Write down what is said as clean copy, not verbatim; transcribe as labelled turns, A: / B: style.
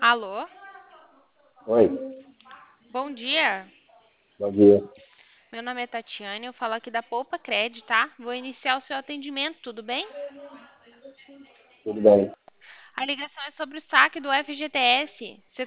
A: Alô?
B: Oi,
A: Bom dia.
B: bom dia.
A: Meu nome é Tatiane, eu falo aqui da Poupa Cred, tá? Vou iniciar o seu atendimento, tudo bem?
B: Tudo bem?
A: A ligação é sobre o saque do FGTS. Você